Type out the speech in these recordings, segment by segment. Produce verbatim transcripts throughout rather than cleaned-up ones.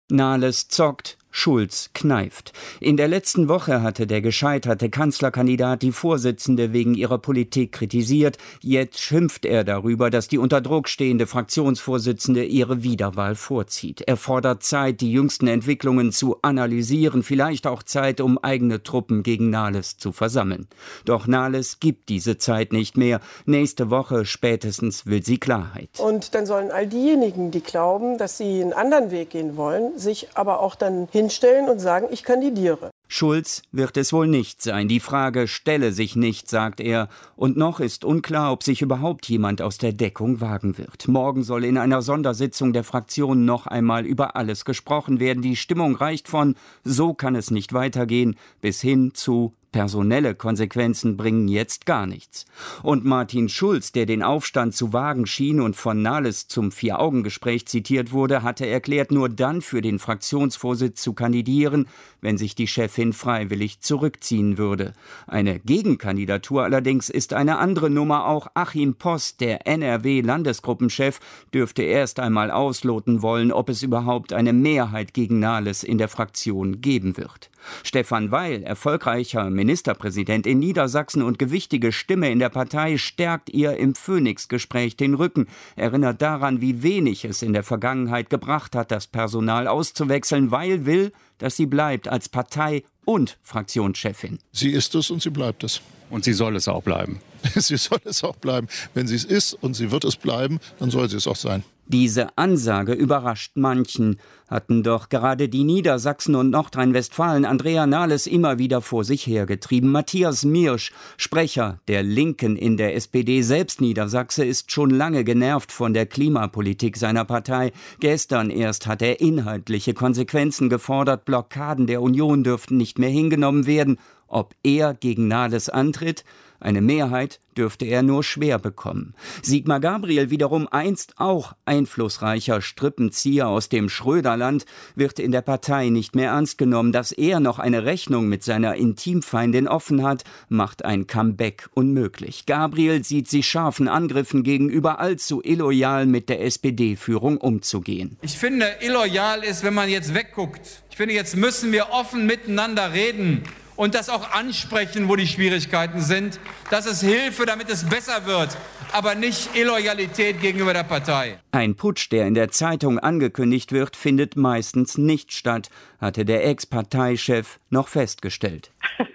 Nahles zockt, Schulz kneift. In der letzten Woche hatte der gescheiterte Kanzlerkandidat die Vorsitzende wegen ihrer Politik kritisiert. Jetzt schimpft er darüber, dass die unter Druck stehende Fraktionsvorsitzende ihre Wiederwahl vorzieht. Er fordert Zeit, die jüngsten Entwicklungen zu analysieren, vielleicht auch Zeit, um eigene Truppen gegen Nahles zu versammeln. Doch Nahles gibt diese Zeit nicht mehr. Nächste Woche spätestens will sie Klarheit. Und dann sollen all diejenigen, die glauben, dass sie einen anderen Weg gehen wollen, sich aber auch dann hinstellen und sagen, ich kandidiere. Schulz wird es wohl nicht sein. Die Frage stelle sich nicht, sagt er. Und noch ist unklar, ob sich überhaupt jemand aus der Deckung wagen wird. Morgen soll in einer Sondersitzung der Fraktion noch einmal über alles gesprochen werden. Die Stimmung reicht von "so kann es nicht weitergehen" bis hin zu personelle Konsequenzen bringen jetzt gar nichts. Und Martin Schulz, der den Aufstand zu wagen schien und von Nahles zum Vier-Augen-Gespräch zitiert wurde, hatte erklärt, nur dann für den Fraktionsvorsitz zu kandidieren, wenn sich die Chefin freiwillig zurückziehen würde. Eine Gegenkandidatur allerdings ist eine andere Nummer. Auch Achim Post, der N R W-Landesgruppenchef, dürfte erst einmal ausloten wollen, ob es überhaupt eine Mehrheit gegen Nahles in der Fraktion geben wird. Stefan Weil, erfolgreicher Ministerpräsident in Niedersachsen und gewichtige Stimme in der Partei, stärkt ihr im Phoenix-Gespräch den Rücken, erinnert daran, wie wenig es in der Vergangenheit gebracht hat, das Personal auszuwechseln. Weil will, dass sie bleibt als Partei- und Fraktionschefin. Sie ist es und sie bleibt es. Und sie soll es auch bleiben. Sie soll es auch bleiben. Wenn sie es ist und sie wird es bleiben, dann soll sie es auch sein. Diese Ansage überrascht manchen. Hatten doch gerade die Niedersachsen und Nordrhein-Westfalen Andrea Nahles immer wieder vor sich hergetrieben. Matthias Miersch, Sprecher der Linken in der S P D, selbst Niedersachse, ist schon lange genervt von der Klimapolitik seiner Partei. Gestern erst hat er inhaltliche Konsequenzen gefordert. Blockaden der Union dürften nicht mehr hingenommen werden. Ob er gegen Nahles antritt? Eine Mehrheit dürfte er nur schwer bekommen. Sigmar Gabriel, wiederum einst auch einflussreicher Strippenzieher aus dem Schröderland, wird in der Partei nicht mehr ernst genommen. Dass er noch eine Rechnung mit seiner Intimfeindin offen hat, macht ein Comeback unmöglich. Gabriel sieht sich scharfen Angriffen gegenüber, allzu illoyal mit der S P D-Führung umzugehen. Ich finde, illoyal ist, wenn man jetzt wegguckt. Ich finde, jetzt müssen wir offen miteinander reden. Und das auch ansprechen, wo die Schwierigkeiten sind. Das ist Hilfe, damit es besser wird, aber nicht Illoyalität gegenüber der Partei. Ein Putsch, der in der Zeitung angekündigt wird, findet meistens nicht statt, hatte der Ex-Parteichef noch festgestellt.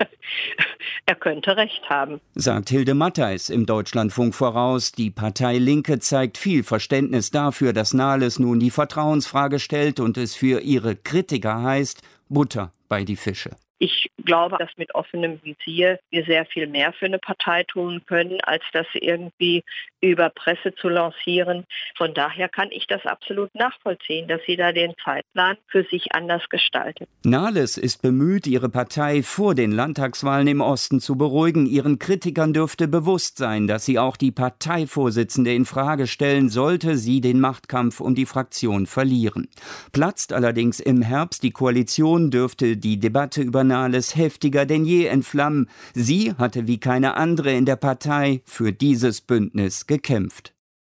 Er könnte recht haben, sagt Hilde Mattheis im Deutschlandfunk voraus. Die Partei Linke zeigt viel Verständnis dafür, dass Nahles nun die Vertrauensfrage stellt und es für ihre Kritiker heißt, Butter bei die Fische. Ich glaube, dass mit offenem Visier wir sehr viel mehr für eine Partei tun können, als das irgendwie über Presse zu lancieren. Von daher kann ich das absolut nachvollziehen, dass sie da den Zeitplan für sich anders gestaltet. Nahles ist bemüht, ihre Partei vor den Landtagswahlen im Osten zu beruhigen. Ihren Kritikern dürfte bewusst sein, dass sie auch die Parteivorsitzende in Frage stellen, sollte sie den Machtkampf um die Fraktion verlieren. Platzt allerdings im Herbst die Koalition, dürfte die Debatte über Nahles heftiger denn je entflammen. Sie hatte wie keine andere in der Partei für dieses Bündnis gekämpft.